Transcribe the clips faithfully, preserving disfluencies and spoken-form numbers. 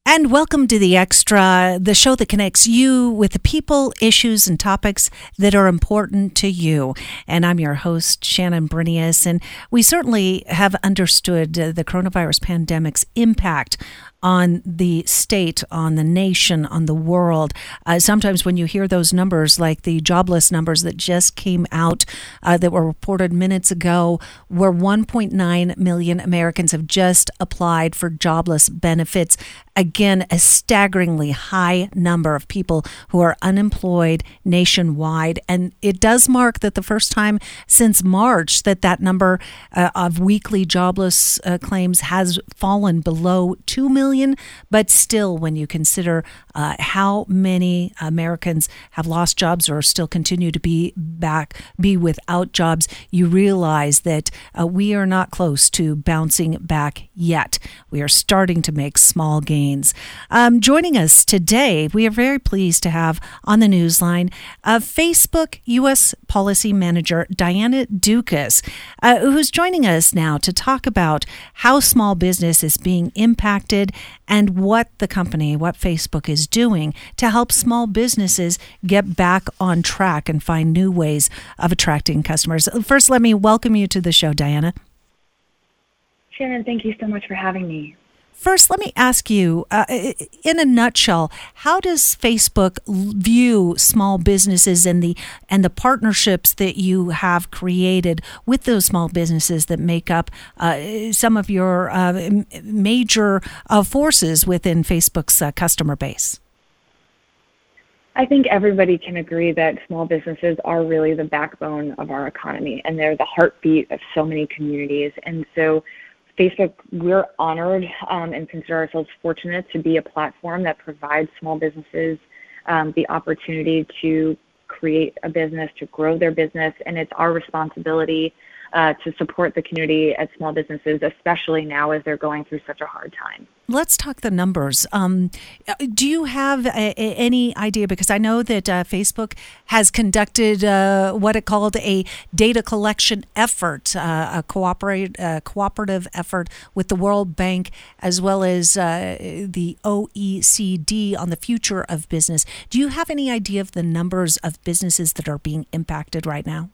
And welcome to The Extra, the show that connects you with the people, issues, and topics that are important to you. And I'm your host, Shannon Brinius, and we certainly have understood uh, the coronavirus pandemic's impact on the state, on the nation, on the world. Uh, sometimes when you hear those numbers, like the jobless numbers that just came out, uh, that were reported minutes ago, where one point nine million Americans have just applied for jobless benefits. Again, a staggeringly high number of people who are unemployed nationwide. And it does mark that the first time since March that that number uh, of weekly jobless uh, claims has fallen below two million. But still, when you consider uh, how many Americans have lost jobs or still continue to be back, be without jobs, you realize that uh, we are not close to bouncing back yet. We are starting to make small gains. Um, joining us today, we are very pleased to have on the newsline uh, Facebook U S Policy Manager Diana Dukas, uh, who's joining us now to talk about how small business is being impacted and what the company, what Facebook is doing to help small businesses get back on track and find new ways of attracting customers. First, let me welcome you to the show, Diana. Shannon, thank you so much for having me. First, let me ask you, uh, in a nutshell, how does Facebook view small businesses and the and the partnerships that you have created with those small businesses that make up uh, some of your uh, major uh, forces within Facebook's uh, customer base? I think everybody can agree that small businesses are really the backbone of our economy, and they're the heartbeat of so many communities. And so Facebook, we're honored um, and consider ourselves fortunate to be a platform that provides small businesses um, the opportunity to create a business, to grow their business, and it's our responsibility uh, to support the community at small businesses, especially now as they're going through such a hard time. Let's talk the numbers. Um, do you have a, a, any idea? Because I know that uh, Facebook has conducted uh, what it called a data collection effort, uh, a cooperate, uh, cooperative effort with the World Bank as well as uh, the O E C D on the future of business. Do you have any idea of the numbers of businesses that are being impacted right now?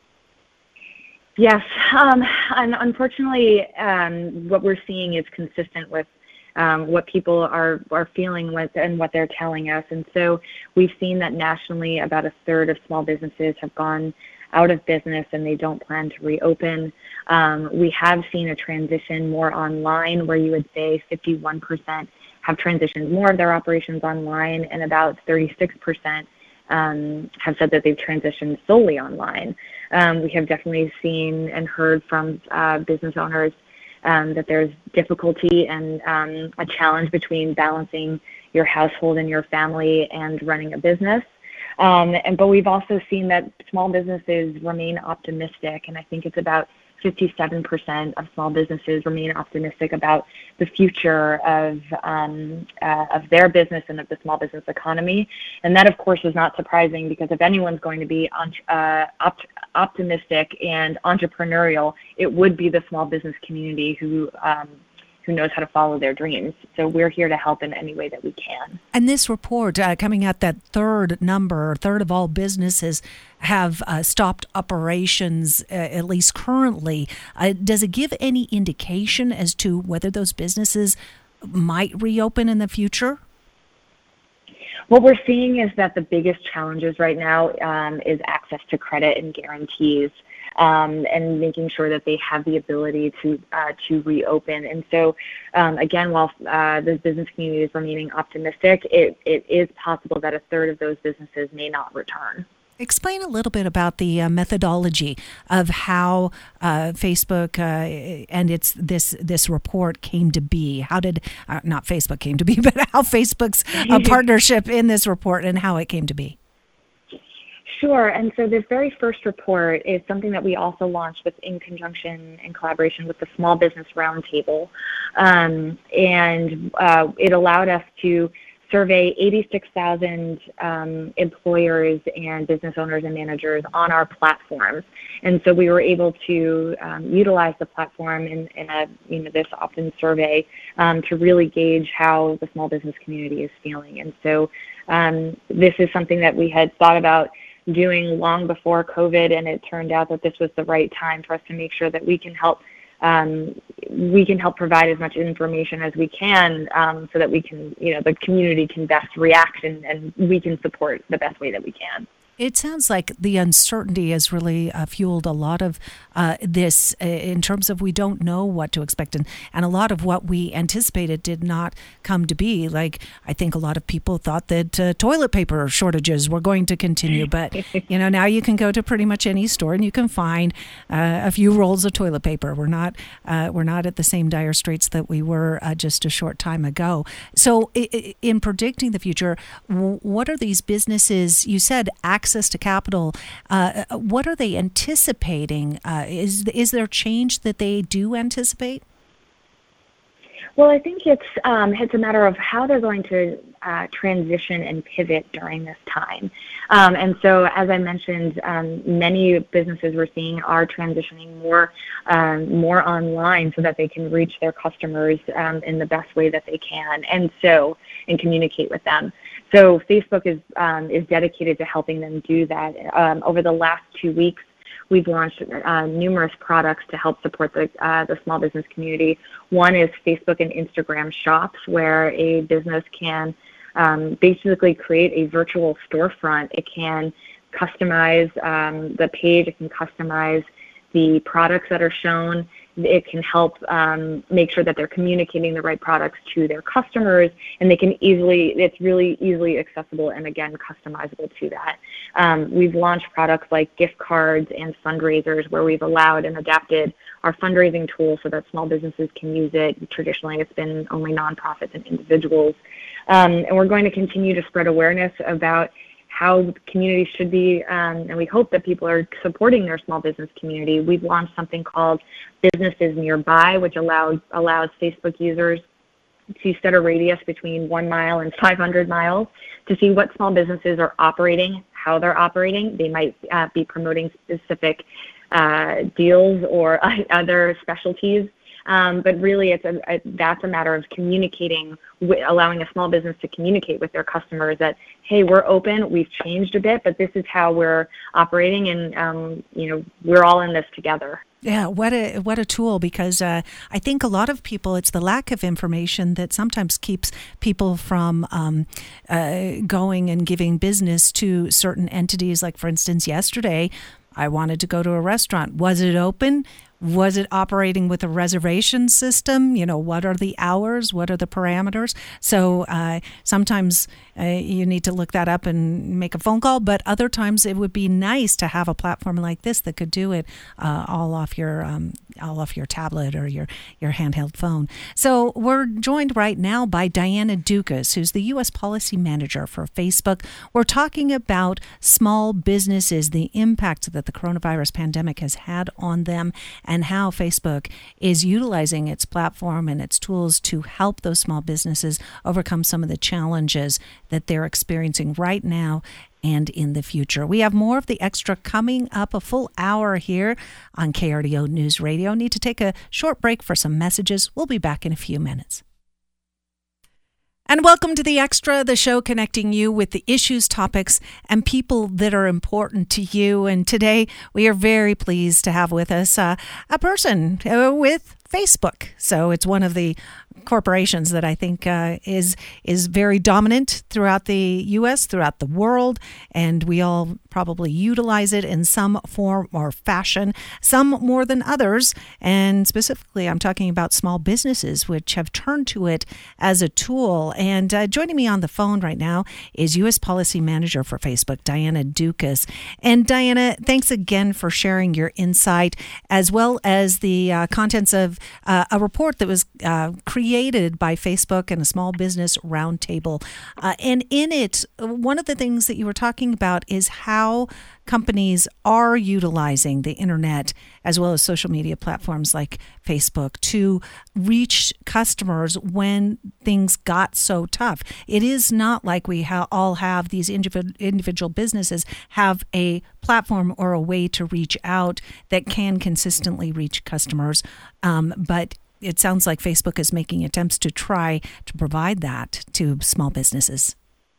Yes, um, and unfortunately, um, what we're seeing is consistent with Um, what people are, are feeling with and what they're telling us. And so we've seen that nationally about a third of small businesses have gone out of business and they don't plan to reopen. Um, we have seen a transition more online where you would say fifty-one percent have transitioned more of their operations online and about thirty-six percent um, have said that they've transitioned solely online. Um, we have definitely seen and heard from uh, business owners Um, that there's difficulty and um, a challenge between balancing your household and your family and running a business. Um, and but we've also seen that small businesses remain optimistic, and I think it's about fifty-seven percent of small businesses remain optimistic about the future of um, uh, of their business and of the small business economy. And that, of course, is not surprising because if anyone's going to be uh, opt- optimistic and entrepreneurial, it would be the small business community who um, who knows how to follow their dreams. So we're here to help in any way that we can. And this report uh, coming at that third number, a third of all businesses have uh, stopped operations, uh, at least currently. Uh, does it give any indication as to whether those businesses might reopen in the future? What we're seeing is that the biggest challenges right now um, is access to credit and guarantees. Um, and making sure that they have the ability to uh, to reopen. And so, um, again, while uh, the business community is remaining optimistic, it, it is possible that a third of those businesses may not return. Explain a little bit about the uh, methodology of how uh, Facebook uh, and its this this report came to be. How did uh, not Facebook came to be, but how Facebook's uh, partnership in this report and how it came to be. Sure. And so this very first report is something that we also launched with in conjunction and collaboration with the Small Business Roundtable. Um, and uh, it allowed us to survey eighty-six thousand um, employers and business owners and managers on our platforms. And so we were able to um, utilize the platform in, in a, you know, this opt-in survey um, to really gauge how the small business community is feeling. And so um, this is something that we had thought about doing long before COVID, and it turned out that this was the right time for us to make sure that we can help um, we can help provide as much information as we can, um, so that we can, you know, the community can best react, and, and we can support the best way that we can. It sounds like the uncertainty has really uh, fueled a lot of uh, this uh, in terms of we don't know what to expect. And, and a lot of what we anticipated did not come to be. Like, I think a lot of people thought that uh, toilet paper shortages were going to continue. But, you know, now you can go to pretty much any store and you can find uh, a few rolls of toilet paper. We're not, uh, we're not at the same dire straits that we were uh, just a short time ago. So I- in predicting the future, w- what are these businesses, you said, access to capital, uh, what are they anticipating? Uh, is is there change that they do anticipate? Well, I think it's um, it's a matter of how they're going to uh, transition and pivot during this time. Um, and so, as I mentioned, um, many businesses we're seeing are transitioning more um, more online so that they can reach their customers um, in the best way that they can, and so and communicate with them. So Facebook is um, is dedicated to helping them do that. Um, over the last two weeks, we've launched uh, numerous products to help support the uh, the small business community. One is Facebook and Instagram shops, where a business can um, basically create a virtual storefront. It can customize um, the page. It can customize the products that are shown. It can help um, make sure that they're communicating the right products to their customers, and they can easily, it's really easily accessible and, again, customizable to that. Um, we've launched products like gift cards and fundraisers, where we've allowed and adapted our fundraising tools so that small businesses can use it. Traditionally, it's been only nonprofits and individuals. Um, and we're going to continue to spread awareness about how communities should be, um, and we hope that people are supporting their small business community. We've launched something called Businesses Nearby, which allows allows Facebook users to set a radius between one mile and five hundred miles to see what small businesses are operating, how they're operating. They might uh, be promoting specific uh, deals or other specialties. Um, but really, it's a, a, that's a matter of communicating, with, allowing a small business to communicate with their customers that, hey, we're open, we've changed a bit, but this is how we're operating, and um, you know, we're all in this together. Yeah, what a what a tool, because uh, I think a lot of people, it's the lack of information that sometimes keeps people from um, uh, going and giving business to certain entities. Like, for instance, yesterday, I wanted to go to a restaurant. Was it open? Was it operating with a reservation system? You know, what are the hours? What are the parameters? So uh, sometimes uh, you need to look that up and make a phone call, but other times it would be nice to have a platform like this that could do it uh, all off your um, all off your tablet or your, your handheld phone. So we're joined right now by Diana Dukas, who's the U S Policy Manager for Facebook. We're talking about small businesses, the impact that the coronavirus pandemic has had on them, and how Facebook is utilizing its platform and its tools to help those small businesses overcome some of the challenges that they're experiencing right now and in the future. We have more of the Extra coming up, a full hour here on K R D O News Radio. Need to take a short break for some messages. We'll be back in a few minutes. And welcome to the Extra, the show connecting you with the issues, topics, and people that are important to you. And today we are very pleased to have with us uh, a person uh, with Facebook. So it's one of the corporations that I think uh, is is very dominant throughout the U S, throughout the world, and we all probably utilize it in some form or fashion, some more than others. And specifically, I'm talking about small businesses, which have turned to it as a tool. And uh, joining me on the phone right now is U S Policy Manager for Facebook, Diana Dukas. And Diana, thanks again for sharing your insight, as well as the uh, contents of uh, a report that was uh, created created by Facebook and a small business roundtable. Uh, and in it, one of the things that you were talking about is how companies are utilizing the internet as well as social media platforms like Facebook to reach customers when things got so tough. It is not like we ha- all have these individ- individual businesses have a platform or a way to reach out that can consistently reach customers. Um, but it sounds like Facebook is making attempts to try to provide that to small businesses.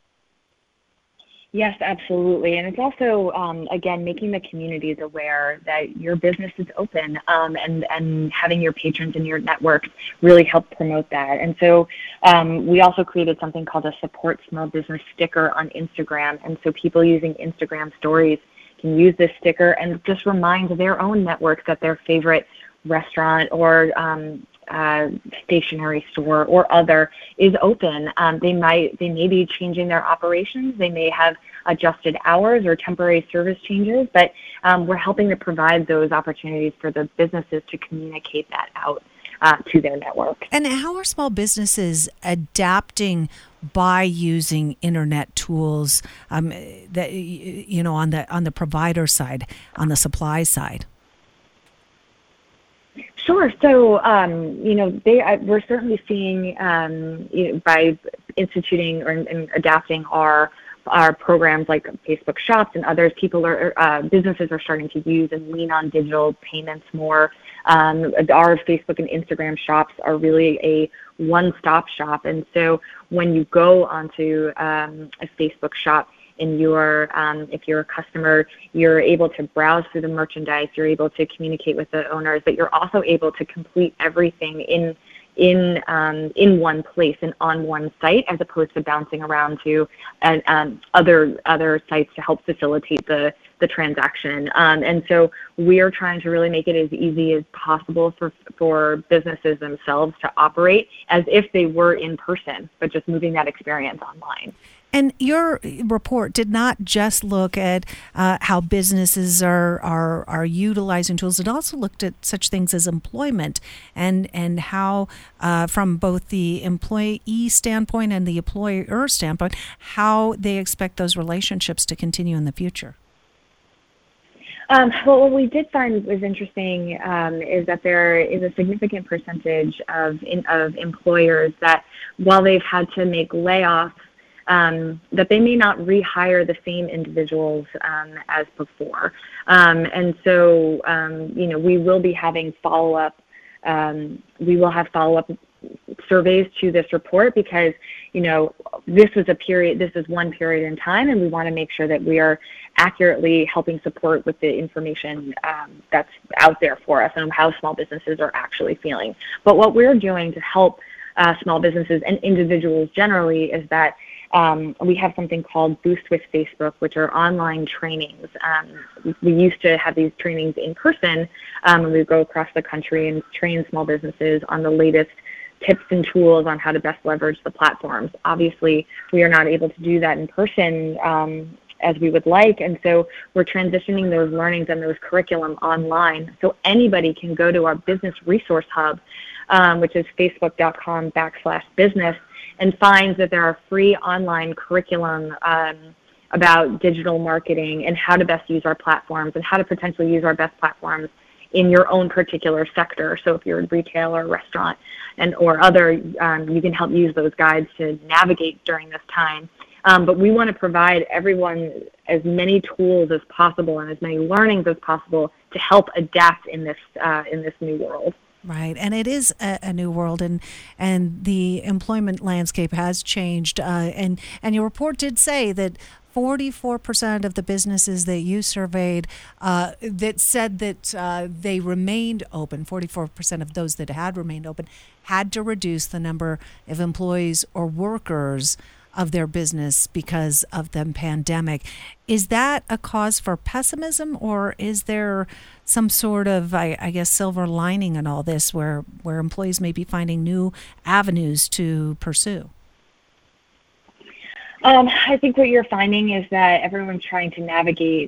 Yes, absolutely. And it's also, um, again, making the communities aware that your business is open, um, and, and having your patrons and your networks really help promote that. And so um, we also created something called a Support Small Business sticker on Instagram. And so people using Instagram stories can use this sticker and just remind their own networks that their favorite restaurant or um, uh, stationery store or other is open. Um, they might, they may be changing their operations. They may have adjusted hours or temporary service changes, but um, we're helping to provide those opportunities for the businesses to communicate that out uh, to their network. And how are small businesses adapting by using internet tools, um, that, you know, on the on the provider side, on the supply side? Sure. So, um, you know, they, I, we're certainly seeing um, you know, by instituting or and adapting our our programs like Facebook Shops and others, people are uh, businesses are starting to use and lean on digital payments more. Um, our Facebook and Instagram shops are really a one-stop shop, and so when you go onto um, a Facebook shop, and you're, um, if you're a customer, you're able to browse through the merchandise, you're able to communicate with the owners, but you're also able to complete everything in in um, in one place and on one site, as opposed to bouncing around to uh, um, other other sites to help facilitate the the transaction. Um, and so we are trying to really make it as easy as possible for for businesses themselves to operate as if they were in person, but just moving that experience online. And your report did not just look at uh, how businesses are, are are utilizing tools. It also looked at such things as employment and and how, uh, from both the employee standpoint and the employer standpoint, how they expect those relationships to continue in the future. Um, well, what we did find was interesting um, is that there is a significant percentage of in, of employers that, while they've had to make layoffs, Um, that they may not rehire the same individuals um, as before. Um, and so, um, you know, we will be having follow-up, um, we will have follow-up surveys to this report because, you know, this was a period, this is one period in time, and we want to make sure that we are accurately helping support with the information um, that's out there for us and how small businesses are actually feeling. But what we're doing to help uh, small businesses and individuals generally is that Um, we have something called Boost with Facebook, which are online trainings. Um, we used to have these trainings in person, um, and we go across the country and train small businesses on the latest tips and tools on how to best leverage the platforms. Obviously, we are not able to do that in person um, as we would like, and so we're transitioning those learnings and those curriculum online, so anybody can go to our business resource hub, um, which is facebook.com backslash business, and finds that there are free online curriculum um, about digital marketing and how to best use our platforms and how to potentially use our best platforms in your own particular sector. So if you're a retail or restaurant and or other, um, you can help use those guides to navigate during this time. Um, but we want to provide everyone as many tools as possible and as many learnings as possible to help adapt in this uh, in this new world. Right, and it is a, a new world, and and the employment landscape has changed. Uh, and and your report did say that forty-four percent of the businesses that you surveyed uh, that said that uh, they remained open, forty-four percent of those that had remained open, had to reduce the number of employees or workers of their business because of the pandemic. Is that a cause for pessimism, or is there some sort of, I, I guess, silver lining in all this where, where employees may be finding new avenues to pursue? Um, I think what you're finding is that everyone's trying to navigate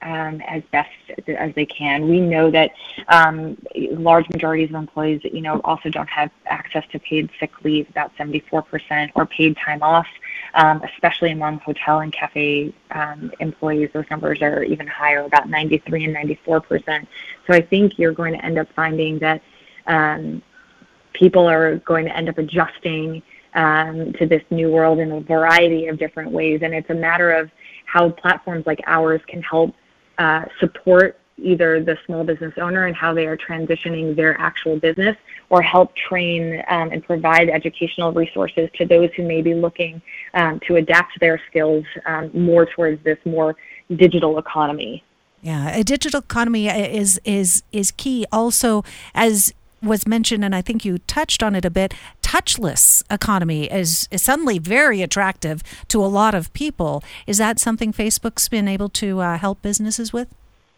um, as best as they can. We know that um, large majorities of employees, you know, also don't have access to paid sick leave, about seventy-four percent, or paid time off, um, especially among hotel and cafe um, employees. Those numbers are even higher, about ninety-three and ninety-four percent. So I think you're going to end up finding that um, people are going to end up adjusting um, to this new world in a variety of different ways. And it's a matter of how platforms like ours can help uh, support either the small business owner and how they are transitioning their actual business, or help train um, and provide educational resources to those who may be looking um, to adapt their skills um, more towards this more digital economy. Yeah, a digital economy is is is key. Also, as was mentioned, and I think you touched on it a bit, touchless economy is, is suddenly very attractive to a lot of people. Is that something Facebook's been able to uh, help businesses with?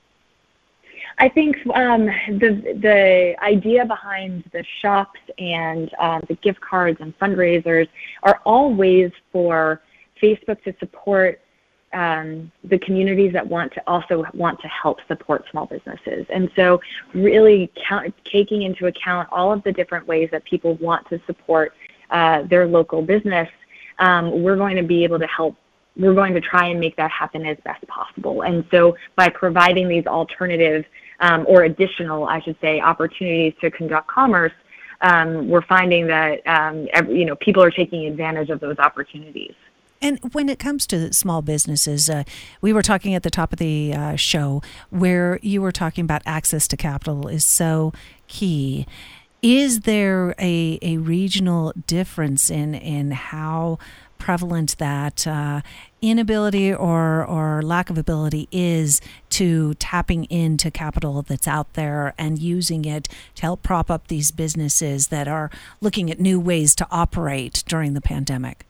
I think um, the the idea behind the shops and um, the gift cards and fundraisers are all ways for Facebook to support Um, the communities that want to also want to help support small businesses. And so really count, taking into account all of the different ways that people want to support uh, their local business, um, we're going to be able to help, we're going to try and make that happen as best possible. And so by providing these alternative um, or additional, I should say, opportunities to conduct commerce, um, we're finding that um, every, you know, people are taking advantage of those opportunities. And when it comes to small businesses, uh, we were talking at the top of the uh, show where you were talking about access to capital is so key. Is there a, a regional difference in, in how prevalent that uh, inability or, or lack of ability is to tapping into capital that's out there and using it to help prop up these businesses that are looking at new ways to operate during the pandemic?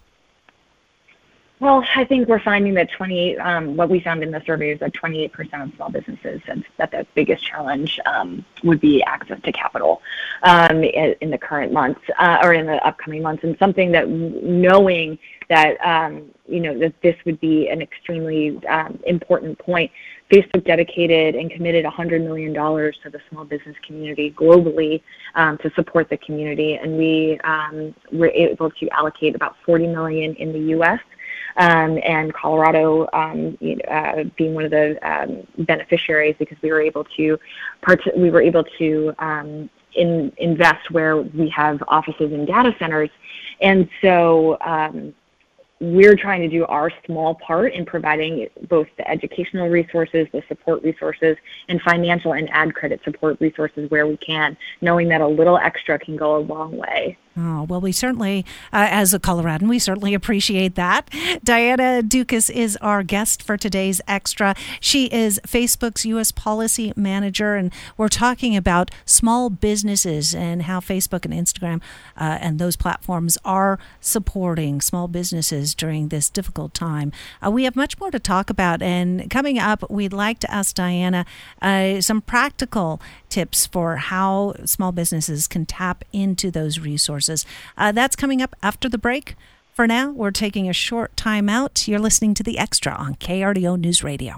Well, I think we're finding that twenty-eight, um, what we found in the survey is that twenty-eight percent of small businesses said that the biggest challenge um, would be access to capital um, in, in the current months uh, or in the upcoming months. And something that knowing that, um, you know, that this would be an extremely um, important point, Facebook dedicated and committed one hundred million dollars to the small business community globally um, to support the community. And we um, were able to allocate about forty million dollars in the U S Um, and Colorado um, you know, uh, being one of the um, beneficiaries, because we were able to part- we were able to um, in- invest where we have offices and data centers, and so um, we're trying to do our small part in providing both the educational resources, the support resources, and financial and ad credit support resources where we can, knowing that a little extra can go a long way. Oh, well, we certainly, uh, as a Coloradan, we certainly appreciate that. Diana Dukas is our guest for today's Extra. She is Facebook's U S Policy Manager, and we're talking about small businesses and how Facebook and Instagram uh, and those platforms are supporting small businesses during this difficult time. Uh, we have much more to talk about, and coming up, we'd like to ask Diana uh, some practical tips for how small businesses can tap into those resources. Uh, that's coming up after the break. For now, we're taking a short time out. You're listening to The Extra on K R D O News Radio.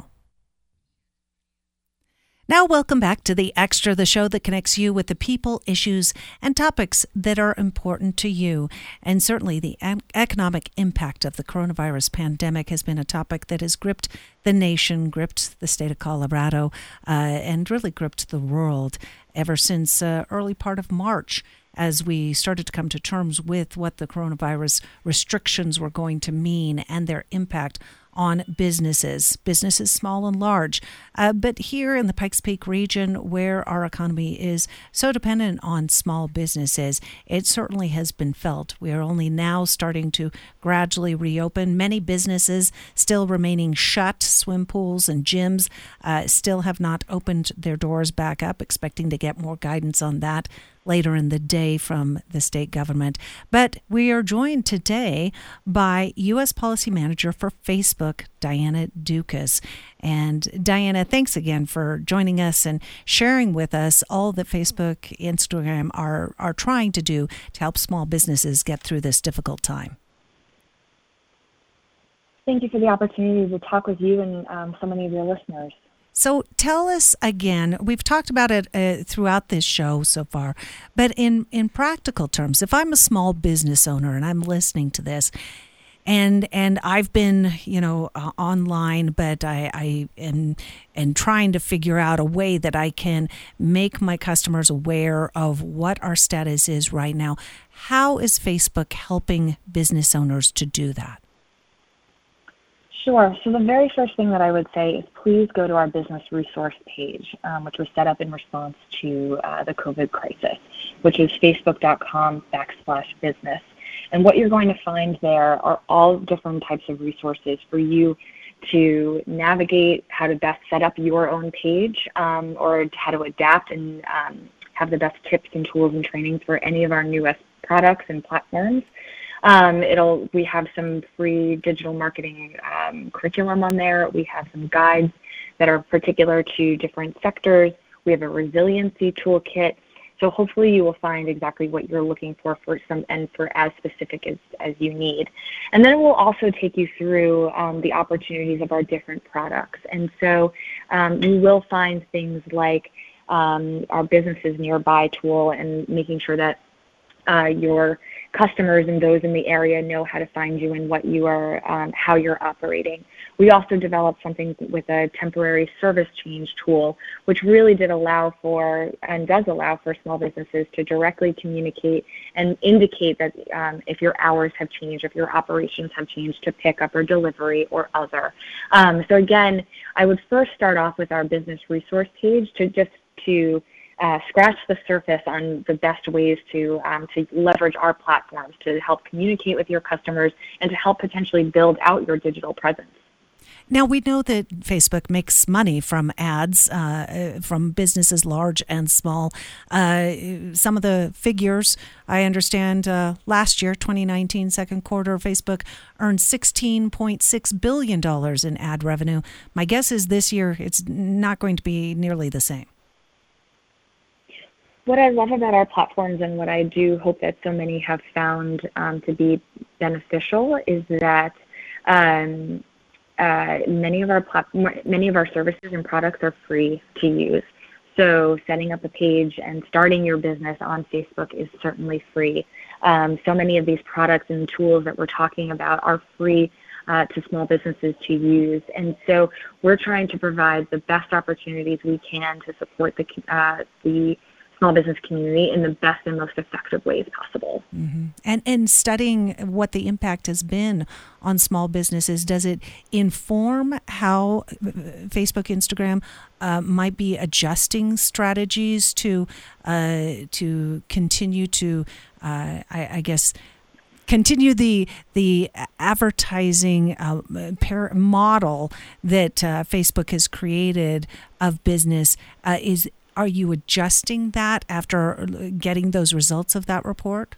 Now, welcome back to The Extra, the show that connects you with the people, issues, and topics that are important to you. And certainly the economic impact of the coronavirus pandemic has been a topic that has gripped the nation, gripped the state of Colorado, uh, and really gripped the world ever since uh, early part of March, as we started to come to terms with what the coronavirus restrictions were going to mean and their impact on businesses, businesses small and large. Uh, but here in the Pikes Peak region, where our economy is so dependent on small businesses, it certainly has been felt. We are only now starting to gradually reopen. Many businesses still remaining shut. Swim pools and gyms uh, still have not opened their doors back up, expecting to get more guidance on that later in the day from the state government. But we are joined today by U S Policy Manager for Facebook, Diana Dukas. And Diana, thanks again for joining us and sharing with us all that Facebook, Instagram are, are trying to do to help small businesses get through this difficult time. Thank you for the opportunity to talk with you and um, so many of your listeners. So tell us again, we've talked about it uh, throughout this show so far, but in, in practical terms, if I'm a small business owner and I'm listening to this, and and I've been, you know, uh, online, but I, I am and trying to figure out a way that I can make my customers aware of what our status is right now. How is Facebook helping business owners to do that? Sure. So the very first thing that I would say is please go to our business resource page, um, which was set up in response to uh, the COVID crisis, which is facebook.com backslash business. And what you're going to find there are all different types of resources for you to navigate how to best set up your own page, um, or how to adapt and um, have the best tips and tools and trainings for any of our newest products and platforms. Um, it'll we have some free digital marketing um, curriculum on there. We have some guides that are particular to different sectors. We have a resiliency toolkit. So hopefully you will find exactly what you're looking for for some and for as specific as, as you need. And then it will also take you through um, the opportunities of our different products. And so um, you will find things like um, our businesses nearby tool and making sure that uh, your customers and those in the area know how to find you and what you are, um, how you're operating. We also developed something with a temporary service change tool, which really did allow for and does allow for small businesses to directly communicate and indicate that um, if your hours have changed, if your operations have changed to pickup or delivery or other. Um, so again, I would first start off with our business resource page to just to Uh, scratch the surface on the best ways to um, to leverage our platforms to help communicate with your customers and to help potentially build out your digital presence. Now, we know that Facebook makes money from ads, uh, from businesses large and small. Uh, some of the figures, I understand, uh, last year, twenty nineteen, second quarter, Facebook earned sixteen point six billion dollars in ad revenue. My guess is this year it's not going to be nearly the same. What I love about our platforms and what I do hope that so many have found um, to be beneficial is that um, uh, many of our plat- many of our services and products are free to use. So setting up a page and starting your business on Facebook is certainly free. Um, so many of these products and tools that we're talking about are free uh, to small businesses to use. And so we're trying to provide the best opportunities we can to support the uh, the small business community in the best and most effective ways possible. Mm-hmm. And and studying what the impact has been on small businesses, does it inform how Facebook, Instagram uh, might be adjusting strategies to uh, to continue to, uh, I, I guess, continue the the advertising uh, par- model that uh, Facebook has created of business? Uh, is Are you adjusting that after getting those results of that report?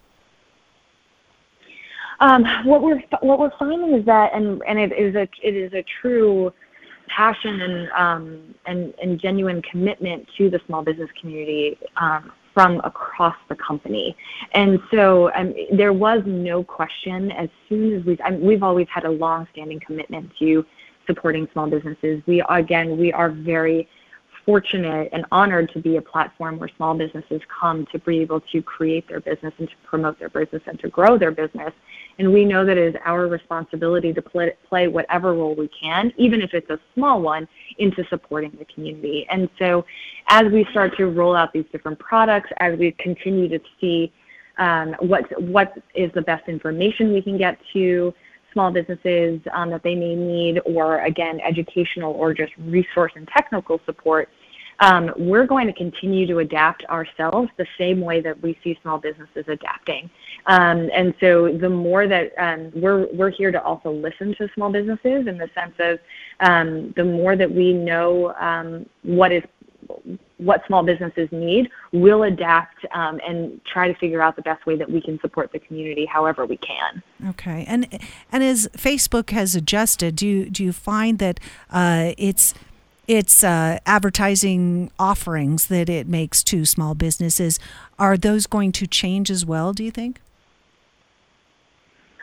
Um, what we're what we're finding is that, and, and it is a it is a true passion and um, and and genuine commitment to the small business community um, from across the company. And so um, there was no question as soon as we I mean, we've always had a long-standing commitment to supporting small businesses. We again we are very fortunate and honored to be a platform where small businesses come to be able to create their business and to promote their business and to grow their business. And we know that it is our responsibility to play, play whatever role we can, even if it's a small one, into supporting the community. And so as we start to roll out these different products, as we continue to see um, what, what is the best information we can get to small businesses um, that they may need, or again, educational or just resource and technical support, um, we're going to continue to adapt ourselves the same way that we see small businesses adapting. Um, and so the more that um, we're we're here to also listen to small businesses in the sense of um, the more that we know um, what is what small businesses need, we'll adapt um, and try to figure out the best way that we can support the community however we can. Okay, and and as Facebook has adjusted, do you, do you find that uh, it's its uh, advertising offerings that it makes to small businesses, are those going to change as well, do you think?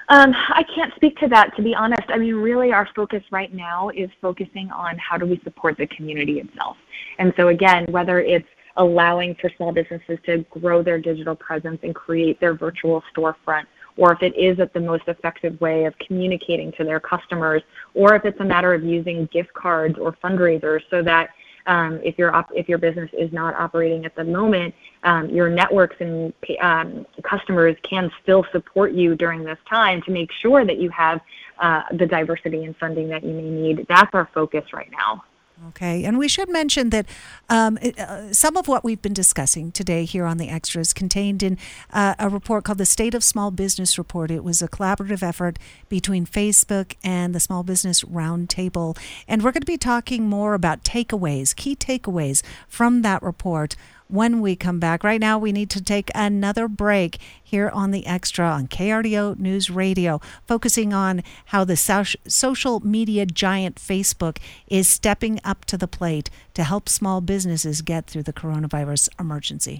Um, I can't speak to that, to be honest. I mean, really our focus right now is focusing on how do we support the community itself. And so again, whether it's allowing for small businesses to grow their digital presence and create their virtual storefront, or if it is at the most effective way of communicating to their customers, or if it's a matter of using gift cards or fundraisers so that um, if, your op- if your business is not operating at the moment, um, your networks and um, customers can still support you during this time to make sure that you have uh, the diversity and funding that you may need. That's our focus right now. Okay, and we should mention that um, uh, some of what we've been discussing today here on The Extra is contained in uh, a report called the State of Small Business Report. It was a collaborative effort between Facebook and the Small Business Roundtable. And we're going to be talking more about takeaways, key takeaways from that report when we come back. Right now, we need to take another break here on The Extra on K R D O News Radio, focusing on how the so- social media giant Facebook is stepping up to the plate to help small businesses get through the coronavirus emergency.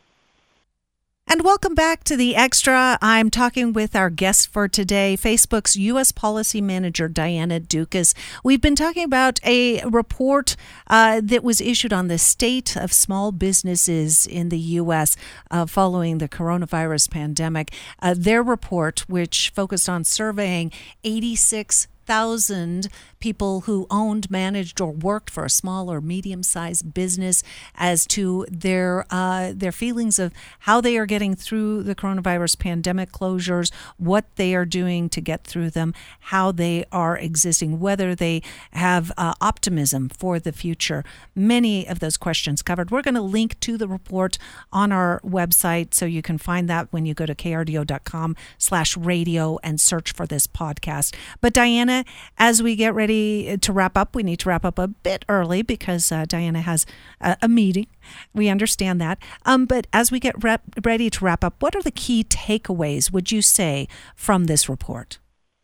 And welcome back to The Extra. I'm talking with our guest for today, Facebook's U S Policy Manager, Diana Dukas. We've been talking about a report uh, that was issued on the state of small businesses in the U S uh, following the coronavirus pandemic. Uh, their report, which focused on surveying eighty-six thousand people who owned, managed, or worked for a small or medium-sized business as to their uh, their feelings of how they are getting through the coronavirus pandemic closures, what they are doing to get through them, how they are existing, whether they have uh, optimism for the future. Many of those questions covered. We're going to link to the report on our website, so you can find that when you go to krdo.com slash radio and search for this podcast. But Diana, as we get ready to wrap up, we need to wrap up a bit early because uh, Diana has a, a meeting. We understand that. Um, but as we get rep- ready to wrap up, what are the key takeaways, would you say, from this report?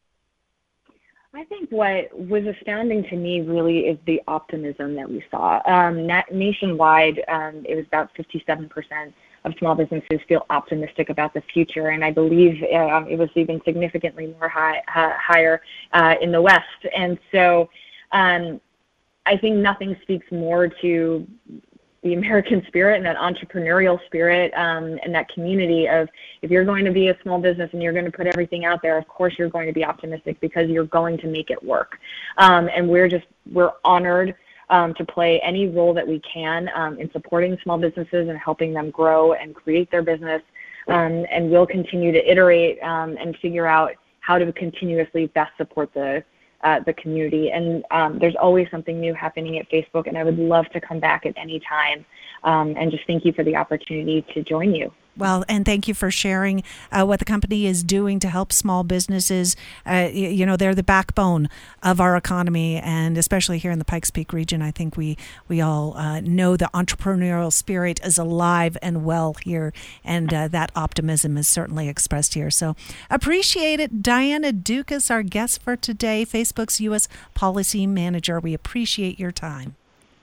I think what was astounding to me really is the optimism that we saw. Um, na- nationwide, um, it was about fifty-seven percent of small businesses feel optimistic about the future, and I believe um, it was even significantly more high, uh, higher uh, in the West. And so um, I think nothing speaks more to the American spirit and that entrepreneurial spirit um, and that community of, if you're going to be a small business and you're going to put everything out there, of course you're going to be optimistic because you're going to make it work. Um, and we're just, we're honored Um, to play any role that we can um, in supporting small businesses and helping them grow and create their business. Um, and we'll continue to iterate um, and figure out how to continuously best support the uh, the community. And um, there's always something new happening at Facebook, and I would love to come back at any time. Um, and just thank you for the opportunity to join you. Well, and thank you for sharing uh, what the company is doing to help small businesses. Uh, you, you know, they're the backbone of our economy, and especially here in the Pikes Peak region, I think we we all uh, know the entrepreneurial spirit is alive and well here, and uh, that optimism is certainly expressed here. So appreciate it. Diana Dukas, our guest for today, Facebook's U S Policy Manager. We appreciate your time.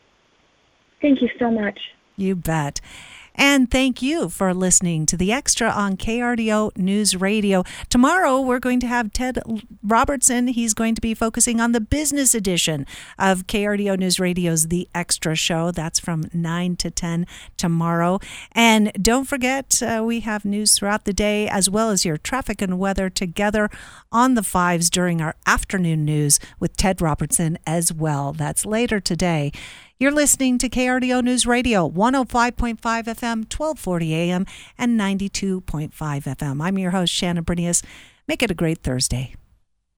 Thank you so much. You bet. And thank you for listening to The Extra on K R D O News Radio. Tomorrow, we're going to have Ted Robertson. He's going to be focusing on the business edition of K R D O News Radio's The Extra Show. That's from nine to ten tomorrow. And don't forget, uh, we have news throughout the day, as well as your traffic and weather together on the fives during our afternoon news with Ted Robertson as well. That's later today. You're listening to K R D O News Radio, one oh five point five F M, twelve forty A M, and ninety-two point five F M. I'm your host, Shannon Brinius. Make it a great Thursday.